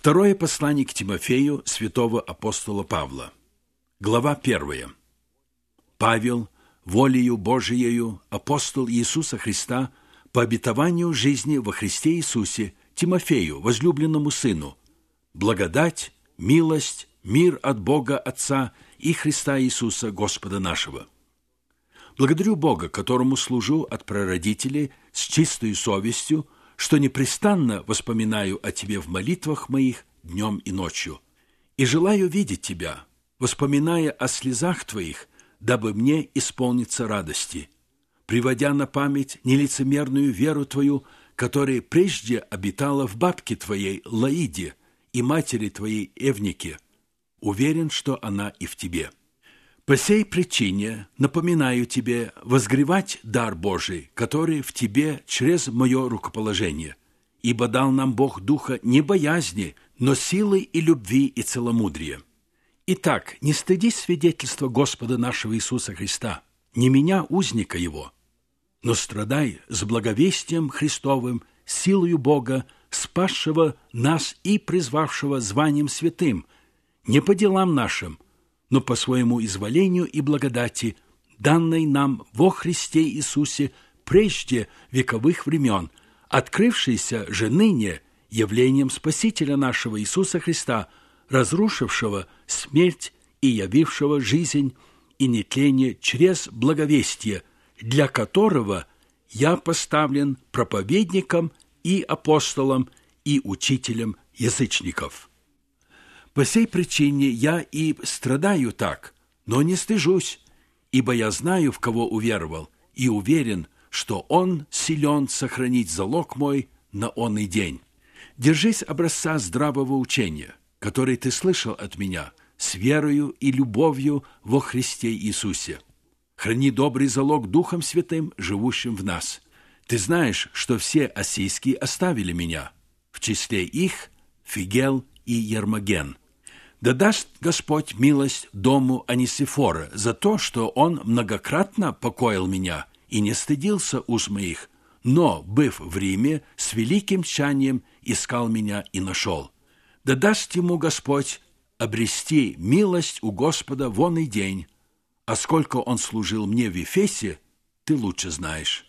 Второе послание к Тимофею святого апостола Павла. Глава 1. Павел, волею Божиею, апостол Иисуса Христа, по обетованию жизни во Христе Иисусе, Тимофею, возлюбленному сыну, благодать, милость, мир от Бога Отца и Христа Иисуса, Господа нашего. Благодарю Бога, которому служу от прародителей с чистой совестью, что непрестанно воспоминаю о Тебе в молитвах моих днем и ночью, и желаю видеть Тебя, воспоминая о слезах Твоих, дабы мне исполниться радости, приводя на память нелицемерную веру Твою, которая прежде обитала в бабке Твоей Лоиде и матери Твоей Эвнике. Уверен, что она и в Тебе. По сей причине напоминаю Тебе возгревать дар Божий, который в Тебе через мое рукоположение, ибо дал нам Бог духа не боязни, но силы и любви и целомудрия. Итак, не стыдись свидетельства Господа нашего Иисуса Христа, не меня, узника Его, но страдай с благовестием Христовым, силою Бога, спасшего нас и призвавшего званием святым, не по делам нашим, но по своему изволению и благодати, данной нам во Христе Иисусе прежде вековых времен, открывшейся же ныне явлением Спасителя нашего Иисуса Христа, разрушившего смерть и явившего жизнь и нетление через благовестие, для которого я поставлен проповедником и апостолом и учителем язычников. По сей причине я и страдаю так, но не стыжусь, ибо я знаю, в кого уверовал, и уверен, что Он силен сохранить залог мой на онный день. Держись образца здравого учения, который ты слышал от меня, с верою и любовью во Христе Иисусе. Храни добрый залог Духом Святым, живущим в нас. Ты знаешь, что все ассийские оставили меня, в числе их Фигел и Ермоген. Да даст Господь милость дому Онисифора за то, что он многократно покоил меня и не стыдился уз моих, но, быв в Риме, с великим тщанием искал меня и нашел. Да даст ему Господь обрести милость у Господа в оный день, а сколько он служил мне в Ефесе, ты лучше знаешь.